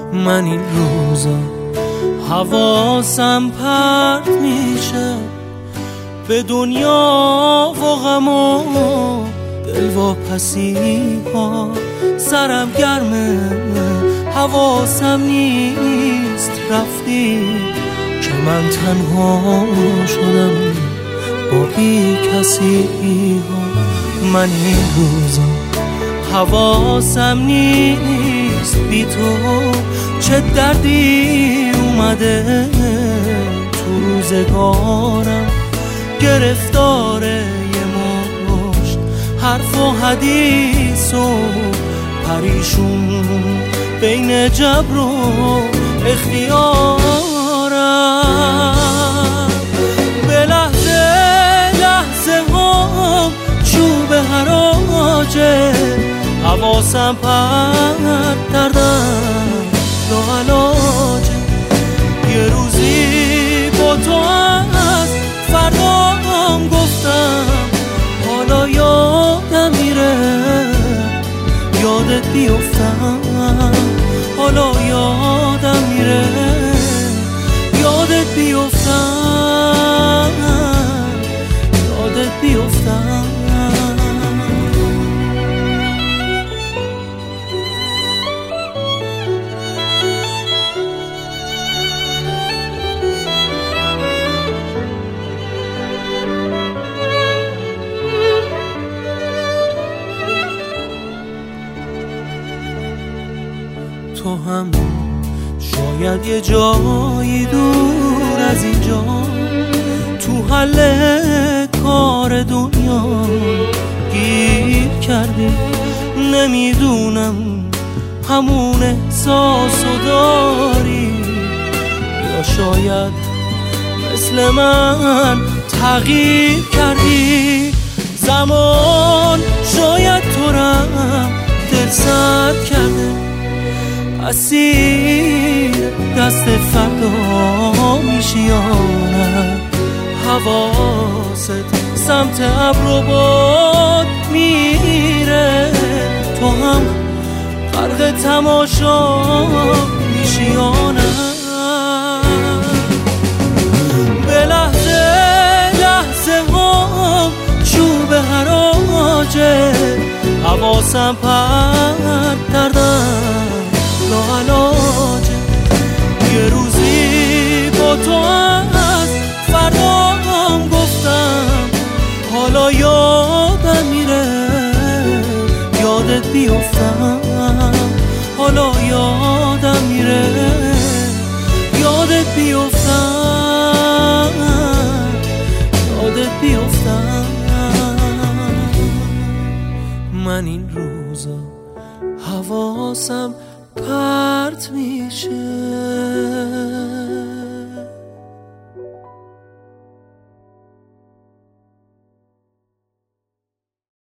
من این روزا حواسم پرت میشه به دنیا و غم و دلواپسی ها. سرم گرمه حواسم نیست رفتی که من تنها شدم با بی کسی ها. من این روزا حواسم نیست بی تو چه دردی اومده تو روزگارم. گرفتاره یه مشت حرف و حدیث و پریشون بین جبر و اختیارم. به لحظه لحظه هم چوب حراجه حواسم پرت کردم لاعلاجه. یه روزی با تو از فردام گفتم حالا یادم میره یادت بیفتم. حالا یادم میره یادت بیفتم یادت بیفتم. تو هم شاید یه جایی دور از اینجا تو حل کار دنیا گیر کردی. نمیدونم همون احساسو داری یا شاید مثل من تغییر کردی. زمان شاید تو رم دل سرد کرده اسیر دست فردا میشی یا نه. حواست سمت ابر و باد میره تو هم غرق تماشا میشی یا نه. به لحظه لحظه هم چوب حراجه حواسم پرت کردم لاعلاجه. یه روزی با تو از فردام گفتم حالا یادم میره یادت بیفتم. حالا یادم میره یادت بیفتم یادت بیفتم. من این روزا حواسم پرت میشه